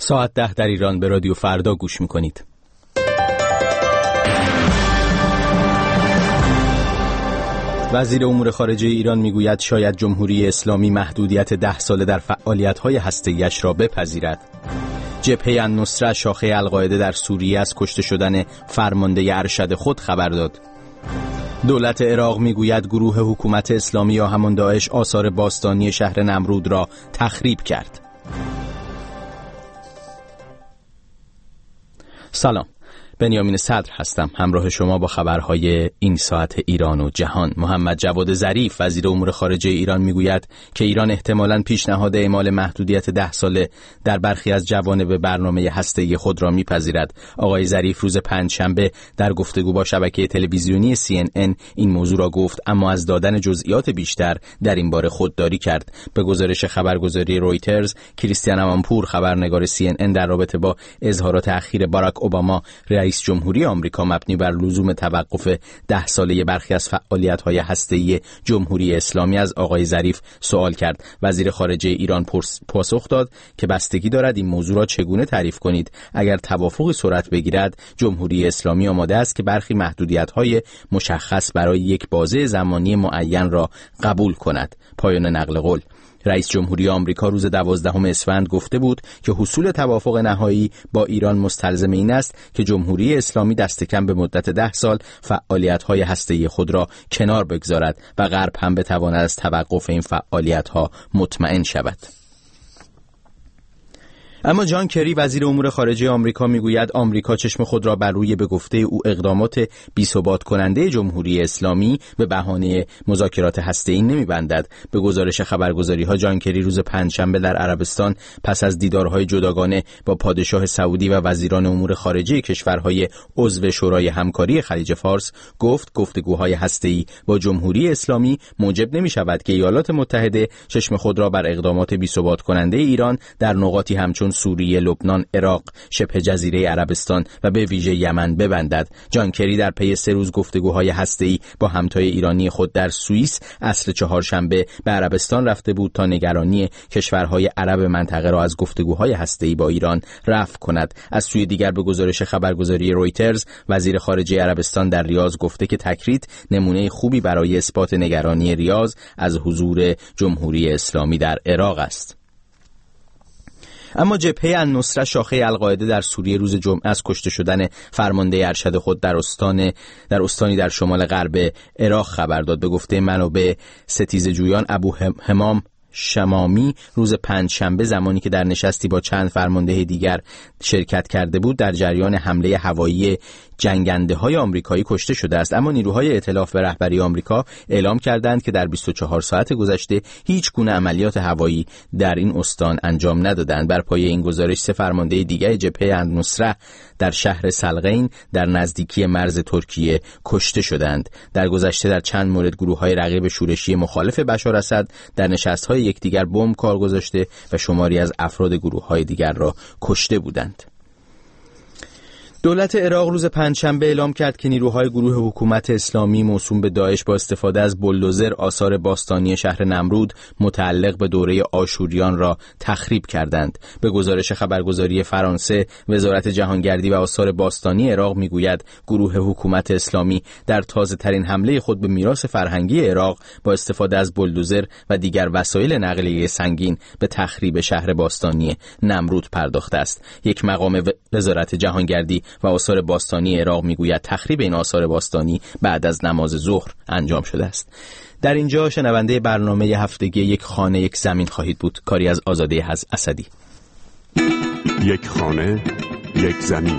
ساعت 10 در ایران به رادیو فردا گوش میکنید. وزیر امور خارجه ایران میگوید شاید جمهوری اسلامی محدودیت 10 ساله در فعالیت‌های هسته‌ای‌اش را بپذیرد. جبهه النصره شاخه القاعده در سوریه از کشته شدن فرمانده ارشد خود خبر داد. دولت عراق میگوید گروه حکومت اسلامی یا همان داعش آثار باستانی شهر نمرود را تخریب کرد. سلام، بنیامین صدر هستم، همراه شما با خبرهای این ساعت ایران و جهان. محمد جواد ظریف وزیر امور خارجه ایران میگوید که ایران احتمالاً پیشنهاد اعمال محدودیت 10 ساله در برخی از جوانب برنامه هسته‌ای خود را میپذیرد. آقای ظریف روز پنجشنبه در گفتگو با شبکه تلویزیونی CNN این موضوع را گفت، اما از دادن جزئیات بیشتر در این باره خودداری کرد. به گزارش خبرگزاری رویترز، کریستیان امانپور خبرنگار CNN در رابطه با اظهارات اخیر باراک اوباما رئیس جمهوری آمریکا مبنی بر لزوم توقف 10 ساله برخی از فعالیت‌های هسته‌ای جمهوری اسلامی از آقای ظریف سوال کرد. وزیر خارجه ایران پاسخ داد که بستگی دارد این موضوع را چگونه تعریف کنید. اگر توافقی صورت بگیرد، جمهوری اسلامی آماده است که برخی محدودیت‌های مشخص برای یک بازه زمانی معین را قبول کند. پایان نقل قول. رئیس جمهوری آمریکا روز 12 اسفند گفته بود که حصول توافق نهایی با ایران مستلزم این است که جمهوری اسلامی دست کم به مدت 10 سال فعالیت‌های هسته‌ای خود را کنار بگذارد و غرب هم بتواند از توقف این فعالیت‌ها مطمئن شود. اما جان کری وزیر امور خارجه آمریکا میگوید آمریکا چشم خود را بر روی به گفته او اقدامات بی‌ثبات کننده جمهوری اسلامی به بهانه مذاکرات هسته‌ای نمی‌بندد. به گزارش خبرگزاری‌ها جان کری روز پنجشنبه در عربستان پس از دیدارهای جداگانه با پادشاه سعودی و وزیران امور خارجه کشورهای عضو شورای همکاری خلیج فارس گفت گفتگوهای هسته‌ای با جمهوری اسلامی موجب نمی‌شود که ایالات متحده چشم خود را بر اقدامات بی‌ثبات کننده ایران در نقاطی همچون سوریه، لبنان، عراق، شبه جزیره عربستان و به ویژه یمن ببندد. جان کری در پی 3 روز گفتگوهای هسته‌ای با همتای ایرانی خود در سوئیس عصر چهارشنبه به عربستان رفته بود تا نگرانی کشورهای عرب منطقه را از گفتگوهای هسته‌ای با ایران رفع کند. از سوی دیگر به گزارش خبرگزاری رویترز، وزیر خارجه عربستان در ریاض گفته که تکریت نمونه خوبی برای اثبات نگرانی ریاض از حضور جمهوری اسلامی در عراق است. اما جبهه النصره شاخه القاعده در سوریه روز جمعه از کشته شدن فرمانده ارشد خود در استانی در شمال غرب عراق خبر داد. به گفته منابع ستیزجویان، ابو همام شمامی روز پنجشنبه زمانی که در نشستی با چند فرمانده دیگر شرکت کرده بود در جریان حمله هوایی جنگنده‌های آمریکایی کشته شده است. اما نیروهای ائتلاف به رهبری آمریکا اعلام کردند که در 24 ساعت گذشته هیچ گونه عملیات هوایی در این استان انجام ندادند. بر پایه این گزارش 3 فرمانده دیگر جبهه النصره در شهر سلغین در نزدیکی مرز ترکیه کشته شدند. در گذشته در چند مورد گروه‌های رقیب شورشی مخالف بشار اسد در نشست‌های یکدیگر بمب کار گذاشته و شماری از افراد گروه‌های دیگر را کشته بودند. دولت عراق روز پنجشنبه اعلام کرد که نیروهای گروه حکومت اسلامی موسوم به داعش با استفاده از بولدوزر آثار باستانی شهر نمرود متعلق به دوره آشوریان را تخریب کردند. به گزارش خبرگزاری فرانسه، وزارت جهانگردی و آثار باستانی عراق میگوید گروه حکومت اسلامی در تازه‌ترین حمله خود به میراث فرهنگی عراق با استفاده از بولدوزر و دیگر وسایل نقلیه سنگین به تخریب شهر باستانی نمرود پرداخته است. یک مقام وزارت جهانگردی و آثار باستانی عراق میگوید تخریب این آثار باستانی بعد از نماز ظهر انجام شده است. در اینجا شنونده برنامه هفتگی یک خانه یک زمین خواهید بود، کاری از آزاده اسدی. یک خانه یک زمین.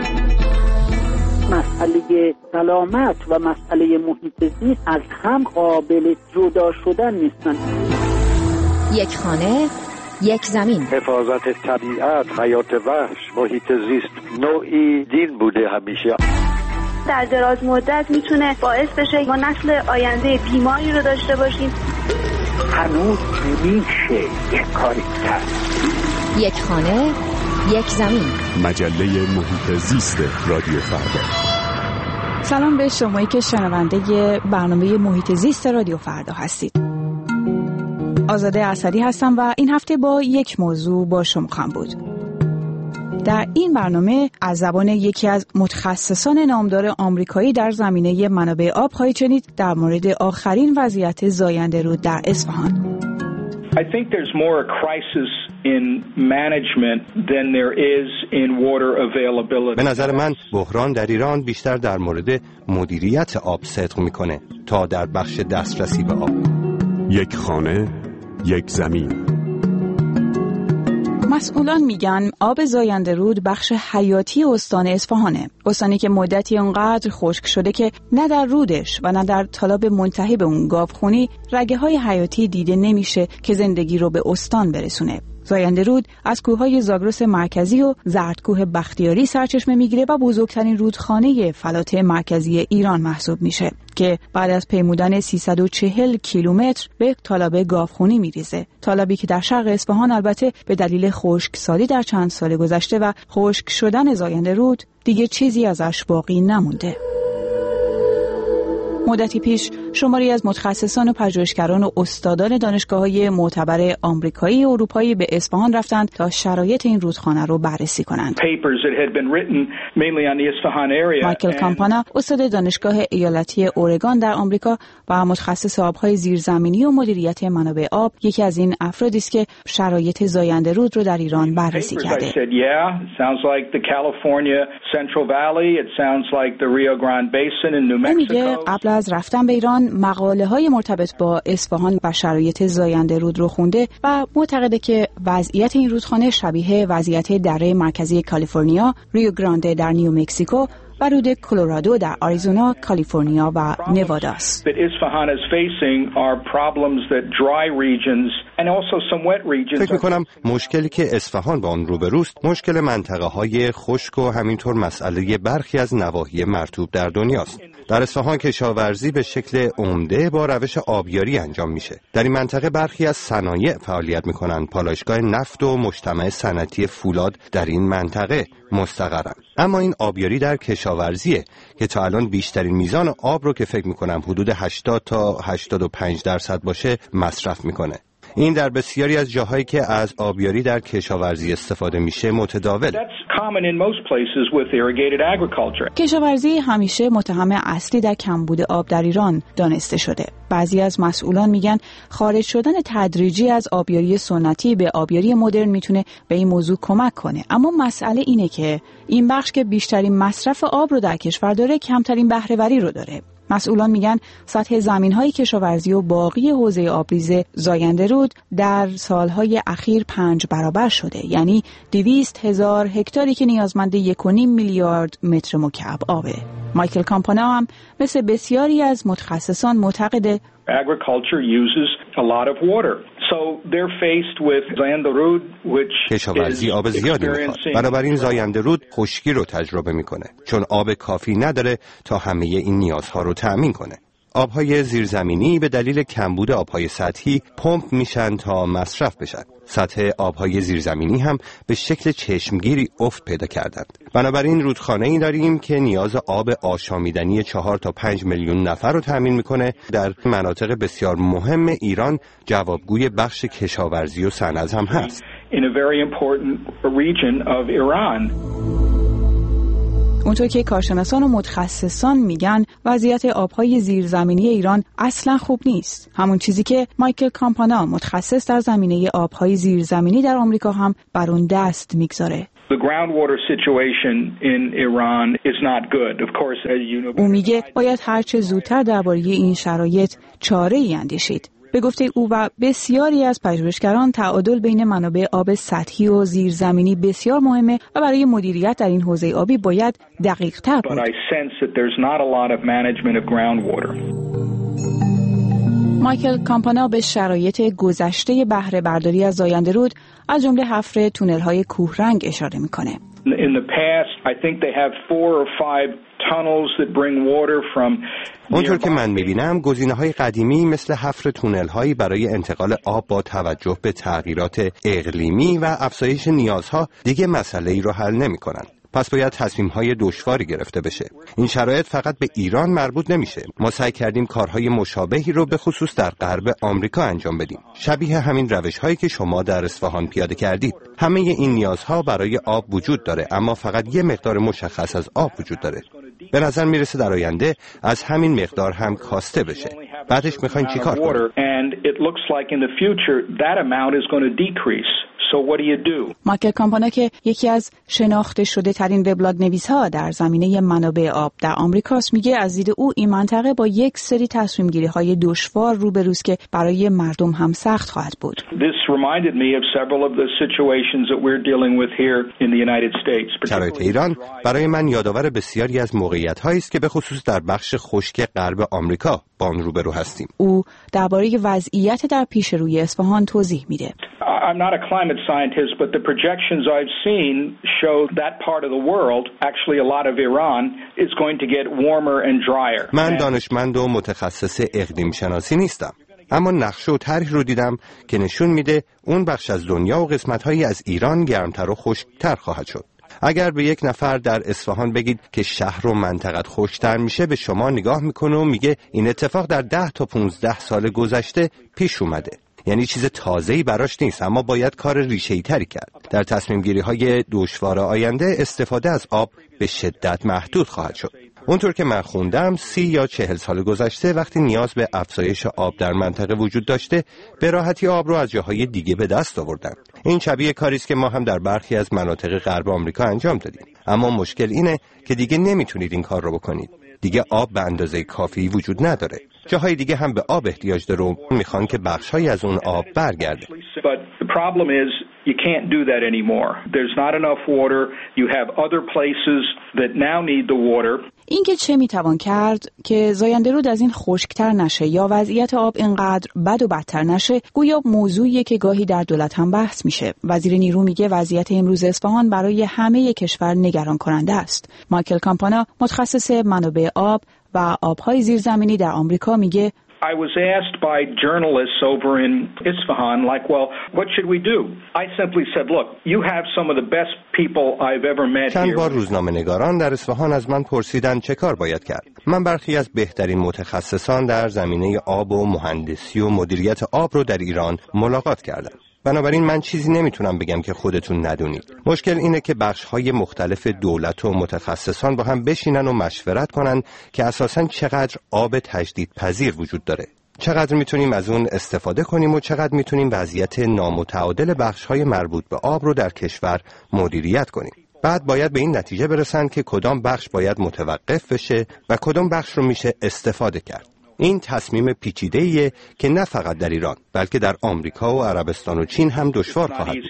مسئله سلامت و مسئله محیط زیست از هم قابل جدا شدن نیستند. یک خانه یک زمین. حفاظت طبیعت، حیات وحش، محیط زیست نوعی دین بوده همیشه. در دراز مدت میتونه باعث بشه ما نسل آینده بیماری رو داشته باشیم. هنوز میشه یک کاری کرد. یک خانه یک زمین. مجله محیط زیست رادیو فردا. سلام به شمایی که شنونده برنامه محیط زیست رادیو فردا هستید. آزاده اسدی هستم و این هفته با یک موضوع با شما خواهم بود. در این برنامه از زبان یکی از متخصصان نامدار آمریکایی در زمینه منابع آب خواهید شنید در مورد آخرین وضعیت زاینده رود در اصفهان. I think there's more a crisis in management than there is in water availability. به نظر من بحران در ایران بیشتر در مورد مدیریت آب صدق میکنه تا در بخش دسترسی به آب. یک خانه، یک زمین. مسئولان میگن آب زاینده رود بخش حیاتی استان اصفهانه. استانی که مدتی اونقدر خشک شده که نه در رودش و نه در تالاب منتهی به اون گاوخونی رگه های حیاتی دیده نمیشه که زندگی رو به استان برسونه. زاینده رود از کوههای زاگرس مرکزی و زردکوه بختیاری سرچشمه میگیره و بزرگترین رودخانه فلات مرکزی ایران محسوب میشه که بعد از پیمودن 340 کیلومتر به تالاب گاوخونی میریزه. تالابی که در شرق اصفهان البته به دلیل خشکسالی در چند سال گذشته و خشک شدن زاینده رود دیگه چیزی ازش باقی نمونده. مدتی پیش شماری از متخصصان و پژوهشگران و استادان دانشگاه‌های معتبر آمریکایی و اروپایی به اصفهان رفتند تا شرایط این رودخانه رو بررسی کنند. مایکل کامپانا استاد دانشگاه ایالتی اورگان در آمریکا و متخصص آب‌های زیرزمینی و مدیریت منابع آب یکی از این افرادی است که شرایط زاینده رود رو در ایران بررسی کرده. میگه قبل از رفتن به ایران مقاله‌های مرتبط با اصفهان و شرایط زاینده رود رو خونده و معتقده که وضعیت این رودخانه شبیه وضعیت دره مرکزی کالیفرنیا، ریو گرانده در نیومکسیکو و رود کلرادو در آریزونا، کالیفرنیا و نوادا است. فکر می‌کنم مشکلی که اصفهان با آن روبروست مشکل منطقه‌های خشک و همینطور مسئله برخی از نواحی مرطوب در دنیاست. در اصفهان کشاورزی به شکل عمده با روش آبیاری انجام میشه. در این منطقه برخی از صنایع فعالیت میکنن. پالایشگاه نفت و مجتمع صنعتی فولاد در این منطقه مستقرن. اما این آبیاری در کشاورزیه که تا الان بیشترین میزان آب رو که فکر میکنم حدود 80 تا 85% باشه مصرف میکنه. این در بسیاری از جاهایی که از آبیاری در کشاورزی استفاده میشه متداول. کشاورزی همیشه متهم اصلی در کمبود آب در ایران دانسته شده. بعضی از مسئولان میگن خارج شدن تدریجی از آبیاری سنتی به آبیاری مدرن میتونه به این موضوع کمک کنه. اما مسئله اینه که این بخش که بیشترین مصرف آب رو در کشور داره کمترین بهره‌وری رو داره. مسئولان میگن سطح زمین‌های کشاورزی و باقی حوزه آبریز زاینده رود در سالهای اخیر 5 برابر شده، یعنی 200,000 هکتاری که نیازمند 1.5 میلیارد متر مکعب آبه. مایکل کامپانا هم مثل بسیاری از متخصصان معتقده کشاورزی آب زیادی میخواد. بنابراین زاینده رود خشکی رو تجربه میکنه چون آب کافی نداره تا همه این نیازها رو تأمین کنه. آبهای زیرزمینی به دلیل کمبود آبهای سطحی پمپ میشن تا مصرف بشن. سطح آبهای زیرزمینی هم به شکل چشمگیری افت پیدا کردند. بنابراین رودخانه‌ای داریم که نیاز آب آشامیدنی 4 تا 5 میلیون نفر رو تامین میکنه. در مناطق بسیار مهم ایران جوابگوی بخش کشاورزی و صنعت هم هست. اونطور که کارشناسان و متخصصان میگن وضعیت آبهای زیرزمینی ایران اصلا خوب نیست. همون چیزی که مایکل کامپانا متخصص در زمینه آبهای زیرزمینی در آمریکا هم بر اون دست میگذاره. او میگه باید هرچه زودتر درباره این شرایط چاره‌ای اندیشید. به گفته او و بسیاری از پژوهشگران تعادل بین منابع آب سطحی و زیرزمینی بسیار مهمه و برای مدیریت در این حوزه آبی باید دقیق‌تر بود. مایکل کامپانا به شرایط گذشته بهره برداری از زاینده رود از جمله حفر تونل‌های کوهرنگ اشاره می‌کنه. اونطور که من میبینم گزینه‌های قدیمی مثل حفر تونل‌هایی برای انتقال آب با توجه به تغییرات اقلیمی و افزایش نیازها دیگه مسئله‌ای رو حل نمی‌کنن. پس باید تصمیم‌های دشواری گرفته بشه. این شرایط فقط به ایران مربوط نمیشه. ما سعی کردیم کارهای مشابهی رو به خصوص در غرب آمریکا انجام بدیم. شبیه همین روش‌هایی که شما در اصفهان پیاده کردید. همه این نیازها برای آب وجود داره، اما فقط یه مقدار مشخص از آب وجود داره. به نظر میرسه در آینده از همین مقدار هم کاسته بشه. بعدش میخواین چی کار کنید؟ مایکل کامپانا که یکی از شناخته شده ترین وبلاگ نویس‌ها در زمینه منابع آب در آمریکاست، میگه از دید او این منطقه با یک سری تصمیم گیری های دشوار روبروست که برای مردم هم سخت خواهد بود. شرایط ایران برای من یادآور بسیاری از موقعیت‌هایی است که به خصوص در بخش خشک غرب آمریکا با آن روبرو هستیم. او درباره وضعیت در پیش روی اصفهان توضیح میده. I'm not a climate scientist, but the projections I've seen show that part of the world, actually a lot of Iran, is going to get warmer and drier. من دانشمند و متخصص اقلیم شناسی نیستم، اما نقشه و طرح رو دیدم که نشون میده اون بخش از دنیا و قسمت‌هایی از ایران گرمتر و خشکتر خواهد شد. اگر به یک نفر در اصفهان بگید که شهر و منطقه خشکتر میشه، به شما نگاه میکنه و میگه این اتفاق در 10 تا 15 سال گذشته پیش اومده. یعنی چیز تازه‌ای براش نیست، اما باید کار ریشه‌ای تری کرد. در تصمیم گیری های دشوار آینده استفاده از آب به شدت محدود خواهد شد. اونطور که من خوندم 30 یا 40 سال گذشته وقتی نیاز به افزایش آب در منطقه وجود داشته، به راحتی آب رو از جاهای دیگه به دست آوردن. این شبیه کاری است که ما هم در برخی از مناطق غرب آمریکا انجام دادیم. اما مشکل اینه که دیگه نمیتونید این کار رو بکنید. دیگه آب به اندازه کافی وجود نداره. جاهای دیگه هم به آب احتیاج داره و میخوان که بخش‌هایی از اون آب برگرده. You can't do that anymore. There's not enough water. You have other places that now need the water. اینکه چه میتوان کرد که زاینده رود از این خشکتر نشه یا وضعیت آب اینقدر بد و بدتر نشه، گویا موضوعیه که گاهی در دولت هم بحث میشه. وزیر نیرو میگه وضعیت امروز اصفهان برای همه کشور نگران کننده است. مایکل کامپانا متخصص منابع آب و آبهای زیرزمینی در آمریکا میگه I was asked by journalists over in Isfahan, like, well, what should we do? I simply said, look, you have some of the best people I've ever met here. چند بار روزنامه‌نگاران در اصفهان از من پرسیدن چه کار باید کرد. من برخی از بهترین متخصصان در زمینه آب و مهندسی و مدیریت آب رو در ایران ملاقات کردم. بنابراین من چیزی نمیتونم بگم که خودتون ندونید. مشکل اینه که بخش‌های مختلف دولت و متخصصان با هم بشینن و مشورت کنن که اساساً چقدر آب تجدیدپذیر وجود داره. چقدر میتونیم از اون استفاده کنیم و چقدر میتونیم وضعیت نامتعادل بخش‌های مربوط به آب رو در کشور مدیریت کنیم. بعد باید به این نتیجه برسن که کدام بخش باید متوقف بشه و کدام بخش رو میشه استفاده کرد. این تصمیم پیچیده‌ایه که نه فقط در ایران بلکه در آمریکا و عربستان و چین هم دشوار خواهد بود.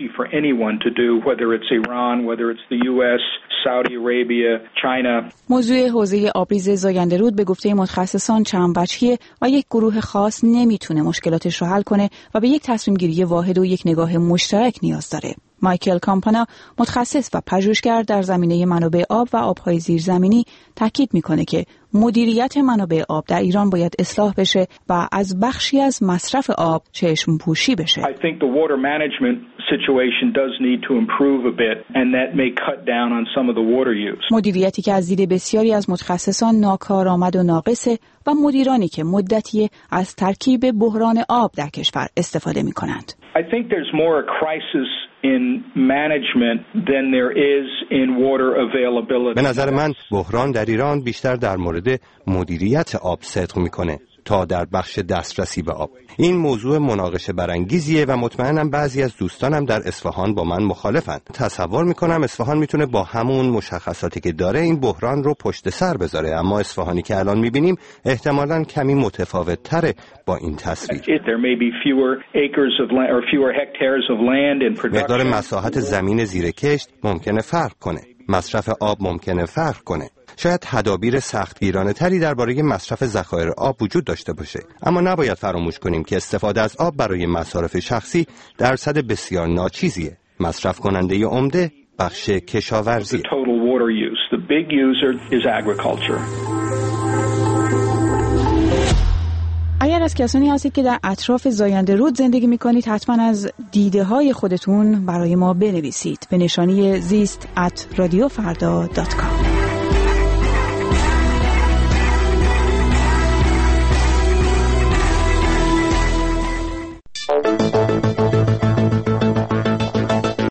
موضوع حوزه آبریز زاینده رود به گفته متخصصان چند وجهیه و یک گروه خاص نمیتونه مشکلاتش رو حل کنه و به یک تصمیم گیری واحد و یک نگاه مشترک نیاز داره. مایکل کامپانا متخصص و پژوهشگر در زمینه منابع آب و آبهای زیرزمینی تاکید میکنه که مدیریت منابع آب در ایران باید اصلاح بشه و از بخشی از مصرف آب چشم پوشی بشه. I think the water management situation does need to improve a bit and that may cut down on some of the water use. مدیریتی که از دید بسیاری از متخصصان ناکارآمد و ناقصه و مدیرانی که مدتی از ترکیب بحران آب در کشور استفاده میکنند. I think there's more a crisis in management than there is in water availability. به نظر من بحران در ایران بیشتر در مورد مدیریت آب صدق میکنه تا در بخش دسترسی به آب. این موضوع مناقشه برانگیزیه و مطمئنم بعضی از دوستانم در اصفهان با من مخالفن. تصور میکنم اصفهان میتونه با همون مشخصاتی که داره این بحران رو پشت سر بذاره، اما اصفهانی که الان میبینیم احتمالاً کمی متفاوت تره با این تصویر. مقدار مساحت زمین زیر کشت ممکنه فرق کنه. مصرف آب ممکنه فرق کنه. شاید تدابیر سختگیرانه تری درباره مصرف ذخایر آب وجود داشته باشه، اما نباید فراموش کنیم که استفاده از آب برای مصارف شخصی درصد بسیار ناچیزیه. مصرف کننده عمده بخش کشاورزی. اگر از کسانی هستید که در اطراف زاینده رود زندگی میکنید، حتما از دیده های خودتون برای ما بنویسید به نشانی زیست@radiofarda.com.